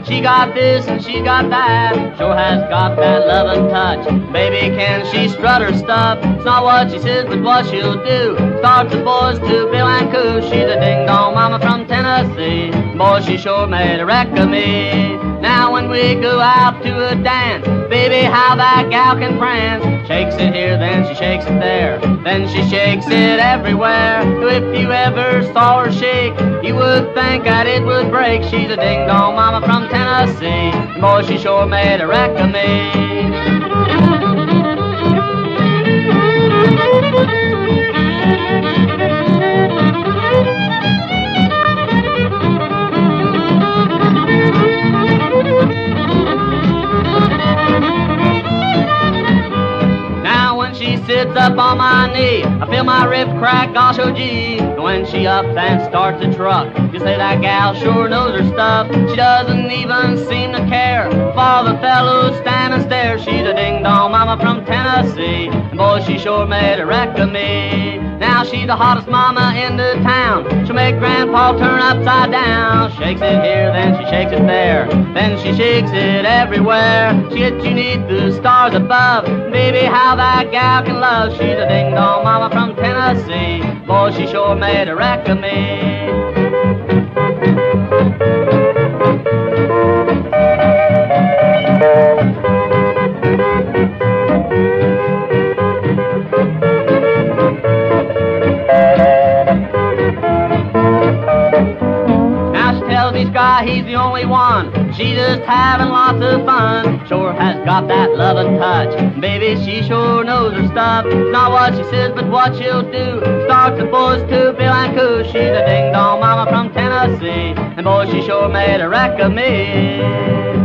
She got this and she got that, sure has got that loving touch. Baby, can she strut her stuff? It's not what she says, but what she'll do. Starts the boys to Bill and Coo. She's a ding-dong mama from Tennessee. Boy, she sure made a wreck of me. Now when we go out to a dance, baby, how that gal can prance. Shakes it here, then she shakes it there, then she shakes it everywhere. If you ever saw her shake, you would think that it would break. She's a ding-dong mama from Tennessee. Boy, she sure made a wreck of me. She sits up on my knee, I feel my rib crack, gosh, oh gee. When she up and starts a truck, you say that gal sure knows her stuff. She doesn't even seem to care for the fellows stand and stare. She's a ding-dong mama from Tennessee, and boy, she sure made a wreck of me. Now she's the hottest mama in the town. She'll make Grandpa turn upside down. Shakes it here, then she shakes it there, then she shakes it everywhere. She gets you neath the stars above. Baby, how that gal can love. She's a ding-dong mama from Tennessee. Boy, she sure made a wreck of me. He's the only one. She's just having lots of fun. Sure has got that loving touch. Baby, she sure knows her stuff. It's not what she says, but what she'll do. Starts the boys to Bill and Coo. She's a ding-dong mama from Tennessee, and boy, she sure made a wreck of me.